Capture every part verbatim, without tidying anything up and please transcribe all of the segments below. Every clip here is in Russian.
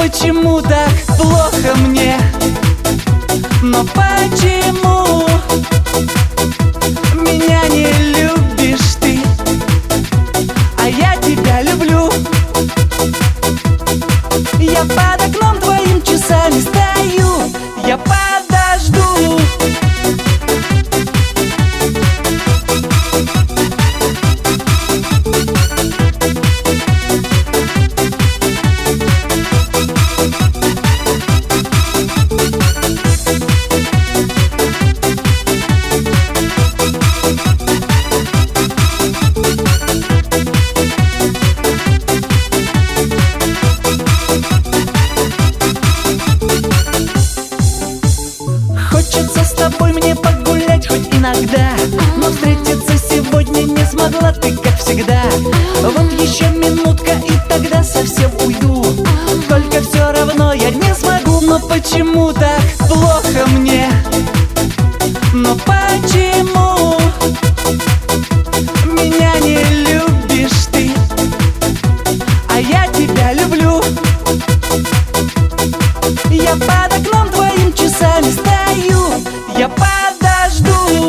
почему так плохо мне? Но почему меня не любишь ты, а я тебя люблю? Я под окном твоим часами стою, я подожду. Хочется с тобой мне погулять хоть иногда, но встретиться сегодня не смогла ты, как всегда. Вот еще минутка и тогда совсем уйду, только все равно я не смогу. Но почему так плохо мне? Но почему меня не любишь ты, а я тебя люблю? Я под окном твоим часами стою, я подожду.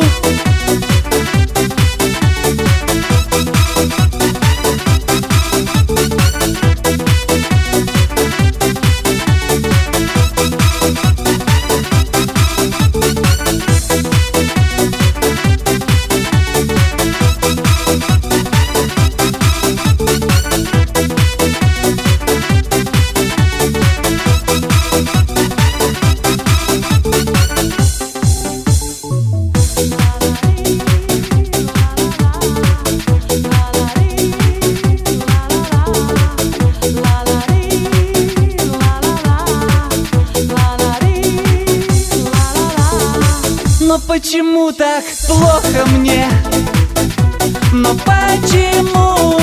Но почему так плохо мне? Но почему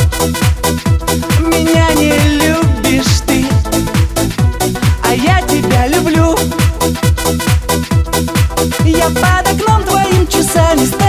меня не любишь ты, а я тебя люблю? Я под окном твоим часами